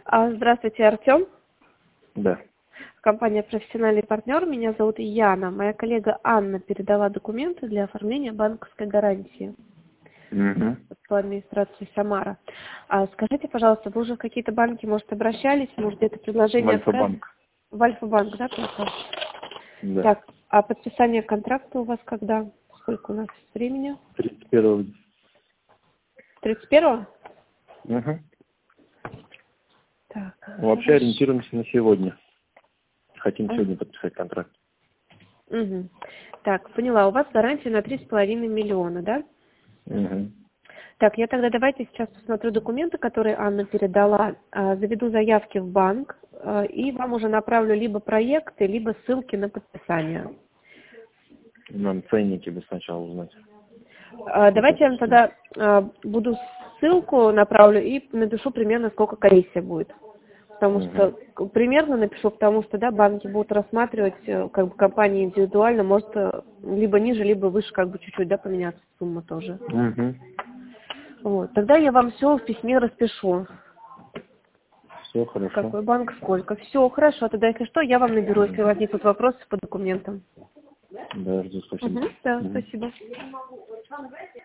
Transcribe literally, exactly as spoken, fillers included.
А, Здравствуйте, Артем. Да. Компания «Профессиональный партнер». Меня зовут Яна. Моя коллега Анна передала документы для оформления банковской гарантии Угу. по администрации Самара. А скажите, пожалуйста, вы уже в какие-то банки, может, обращались? Может, где-то В предложение отправили? Альфа-банк. В Альфа-банк, да, только? Да. Так, а подписание контракта у вас когда? Сколько у нас времени? тридцать первого. тридцать первого? Угу. Так, Вообще хорошо. ориентируемся на сегодня. Хотим А. сегодня подписать контракт. Угу. Так, поняла. У вас гарантия на три с половиной миллиона, да? Угу. Так, я тогда давайте сейчас посмотрю документы, которые Анна передала, а, заведу заявки в банк, а, и вам уже направлю либо проекты, либо ссылки на подписание. Нам ценники бы сначала узнать. А, Давайте я вам тогда а, буду ссылку направлю и напишу примерно, сколько комиссия будет. Потому Угу. что к- примерно напишу, потому что да, банки будут рассматривать э, как бы компании индивидуально, может э, либо ниже, либо выше, как бы чуть-чуть, да, поменяться сумма тоже. Угу. Вот. Тогда я вам все в письме распишу. Все хорошо. Какой банк, сколько. Все, хорошо. Тогда, если что, я вам наберу, если Угу. возникнут вопросы по документам. Да, жду, спасибо. Угу, да, Угу. спасибо.